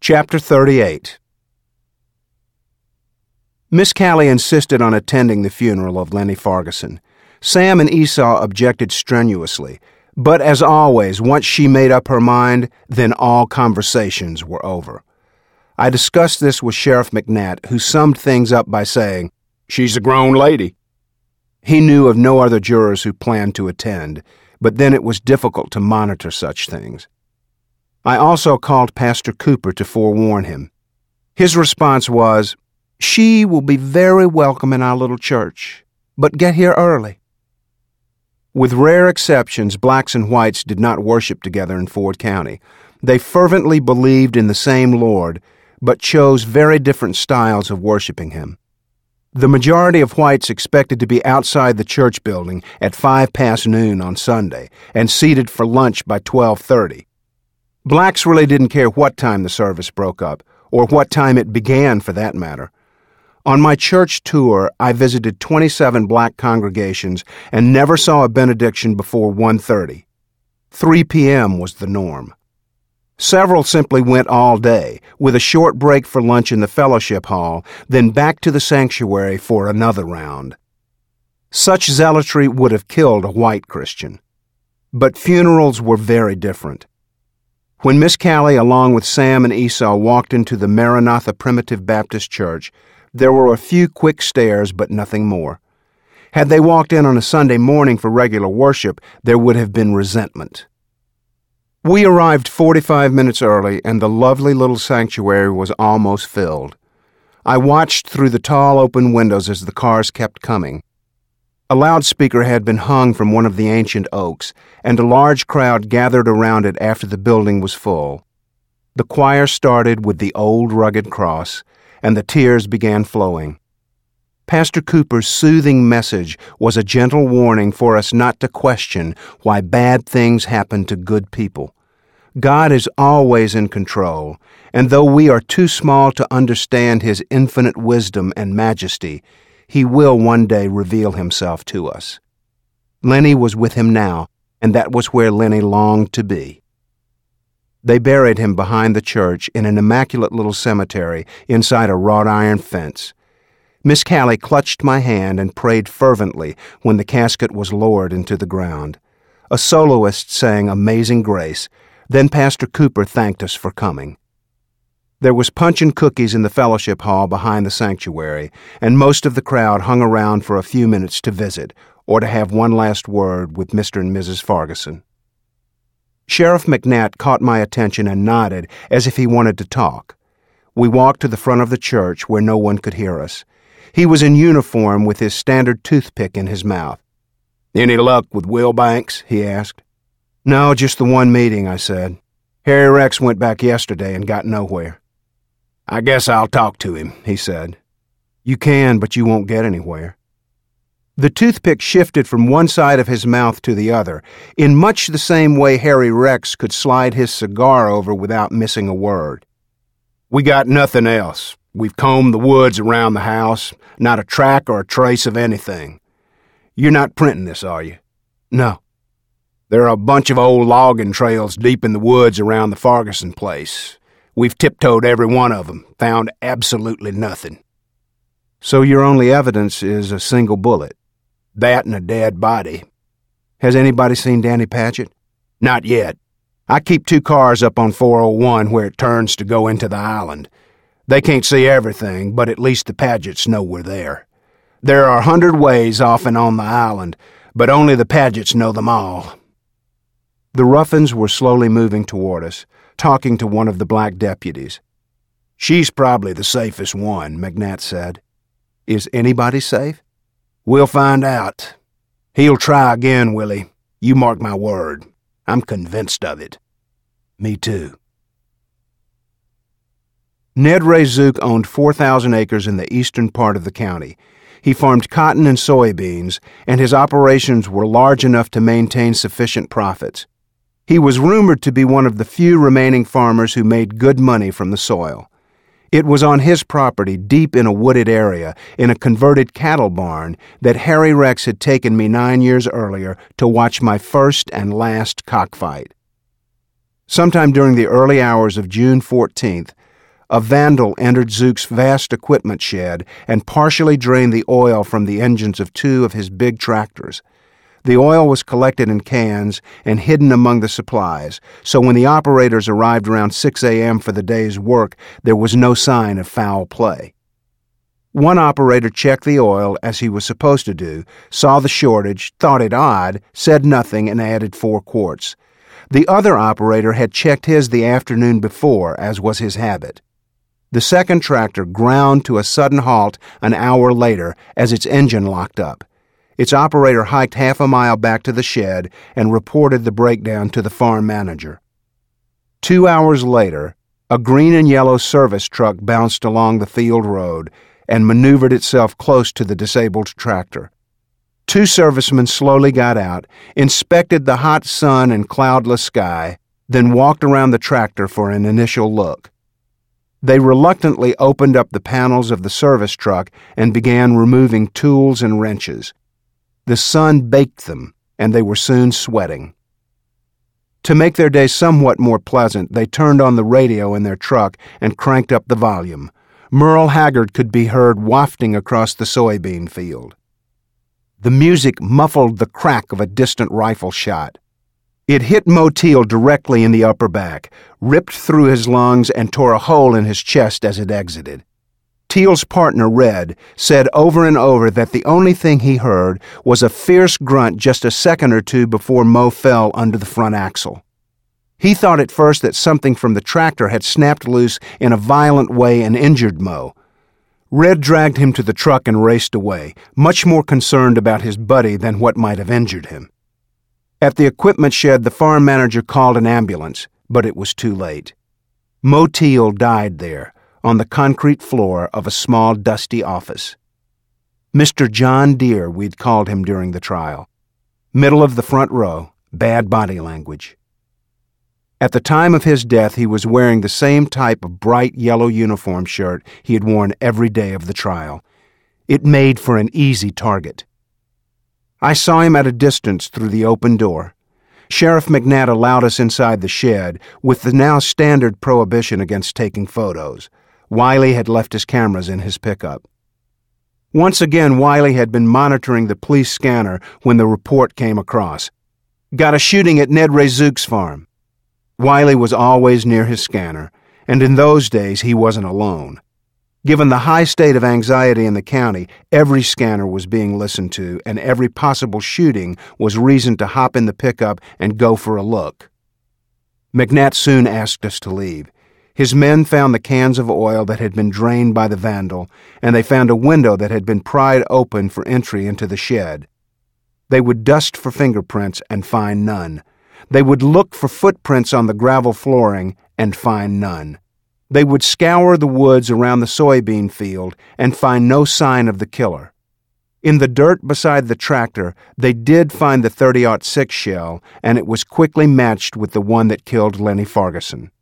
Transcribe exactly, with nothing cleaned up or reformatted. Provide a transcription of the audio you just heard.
Chapter thirty-eight. Miss Callie insisted on attending the funeral of Lenny Farguson. Sam and Esau objected strenuously, but as always, once she made up her mind, then all conversations were over. I discussed this with Sheriff McNatt, who summed things up by saying, "She's a grown lady." He knew of no other jurors who planned to attend, but then it was difficult to monitor such things. I also called Pastor Cooper to forewarn him. His response was, "She will be very welcome in our little church, but get here early." With rare exceptions, blacks and whites did not worship together in Ford County. They fervently believed in the same Lord, but chose very different styles of worshiping Him. The majority of whites expected to be outside the church building at five past noon on Sunday and seated for lunch by twelve thirty. Blacks really didn't care what time the service broke up, or what time it began for that matter. On my church tour, I visited twenty-seven black congregations and never saw a benediction before one thirty. three p.m. was the norm. Several simply went all day, with a short break for lunch in the fellowship hall, then back to the sanctuary for another round. Such zealotry would have killed a white Christian. But funerals were very different. When Miss Callie, along with Sam and Esau, walked into the Maranatha Primitive Baptist Church, there were a few quick stares, but nothing more. Had they walked in on a Sunday morning for regular worship, there would have been resentment. We arrived forty-five minutes early, and the lovely little sanctuary was almost filled. I watched through the tall open windows as the cars kept coming. A loudspeaker had been hung from one of the ancient oaks, and a large crowd gathered around it after the building was full. The choir started with the old rugged cross, and the tears began flowing. Pastor Cooper's soothing message was a gentle warning for us not to question why bad things happen to good people. God is always in control, and though we are too small to understand His infinite wisdom and majesty, He will one day reveal Himself to us. Lenny was with Him now, and that was where Lenny longed to be. They buried him behind the church in an immaculate little cemetery inside a wrought iron fence. Miss Callie clutched my hand and prayed fervently when the casket was lowered into the ground. A soloist sang Amazing Grace. Then Pastor Cooper thanked us for coming. There was punch and cookies in the fellowship hall behind the sanctuary, and most of the crowd hung around for a few minutes to visit or to have one last word with Mister and Missus Farguson. Sheriff McNatt caught my attention and nodded as if he wanted to talk. We walked to the front of the church where no one could hear us. He was in uniform with his standard toothpick in his mouth. "Any luck with Will Banks?" he asked. "No, just the one meeting," I said. "Harry Rex went back yesterday and got nowhere." "I guess I'll talk to him," he said. "You can, but you won't get anywhere." The toothpick shifted from one side of his mouth to the other, in much the same way Harry Rex could slide his cigar over without missing a word. "We got nothing else. We've combed the woods around the house, not a track or a trace of anything. You're not printing this, are you?" "No." "There are a bunch of old logging trails deep in the woods around the Farguson place. We've tiptoed every one of them, found absolutely nothing." "So your only evidence is a single bullet?" "That and a dead body." "Has anybody seen Danny Paget?" "Not yet. I keep two cars up on four oh one where it turns to go into the island. They can't see everything, but at least the Pagets know we're there. There are a hundred ways off and on the island, but only the Pagets know them all." The Ruffins were slowly moving toward us, talking to one of the black deputies. "She's probably the safest one," McNatt said. "Is anybody safe?" "We'll find out. He'll try again, Willie. You mark my word. I'm convinced of it." "Me too." Ned Ray Zook owned four thousand acres in the eastern part of the county. He farmed cotton and soybeans, and his operations were large enough to maintain sufficient profits. He was rumored to be one of the few remaining farmers who made good money from the soil. It was on his property, deep in a wooded area, in a converted cattle barn, that Harry Rex had taken me nine years earlier to watch my first and last cockfight. Sometime during the early hours of June fourteenth, a vandal entered Zook's vast equipment shed and partially drained the oil from the engines of two of his big tractors. The oil was collected in cans and hidden among the supplies, so when the operators arrived around six a.m. for the day's work, there was no sign of foul play. One operator checked the oil as he was supposed to do, saw the shortage, thought it odd, said nothing, and added four quarts. The other operator had checked his the afternoon before, as was his habit. The second tractor ground to a sudden halt an hour later as its engine locked up. Its operator hiked half a mile back to the shed and reported the breakdown to the farm manager. Two hours later, a green and yellow service truck bounced along the field road and maneuvered itself close to the disabled tractor. Two servicemen slowly got out, inspected the hot sun and cloudless sky, then walked around the tractor for an initial look. They reluctantly opened up the panels of the service truck and began removing tools and wrenches. The sun baked them, and they were soon sweating. To make their day somewhat more pleasant, they turned on the radio in their truck and cranked up the volume. Merle Haggard could be heard wafting across the soybean field. The music muffled the crack of a distant rifle shot. It hit Moe Teal directly in the upper back, ripped through his lungs, and tore a hole in his chest as it exited. Teal's partner, Red, said over and over that the only thing he heard was a fierce grunt just a second or two before Moe fell under the front axle. He thought at first that something from the tractor had snapped loose in a violent way and injured Moe. Red dragged him to the truck and raced away, much more concerned about his buddy than what might have injured him. At the equipment shed, the farm manager called an ambulance, but it was too late. Moe Teal died there, on the concrete floor of a small, dusty office. Mister John Deere, we'd called him during the trial. Middle of the front row, bad body language. At the time of his death, he was wearing the same type of bright yellow uniform shirt he had worn every day of the trial. It made for an easy target. I saw him at a distance through the open door. Sheriff McNatt allowed us inside the shed, with the now standard prohibition against taking photos. Wiley had left his cameras in his pickup. Once again, Wiley had been monitoring the police scanner when the report came across. Got a shooting at Ned Ray Zook's farm. Wiley was always near his scanner, and in those days he wasn't alone. Given the high state of anxiety in the county, every scanner was being listened to, and every possible shooting was reason to hop in the pickup and go for a look. McNatt soon asked us to leave. His men found the cans of oil that had been drained by the vandal, and they found a window that had been pried open for entry into the shed. They would dust for fingerprints and find none. They would look for footprints on the gravel flooring and find none. They would scour the woods around the soybean field and find no sign of the killer. In the dirt beside the tractor, they did find the thirty aught six shell, and it was quickly matched with the one that killed Lenny Farguson.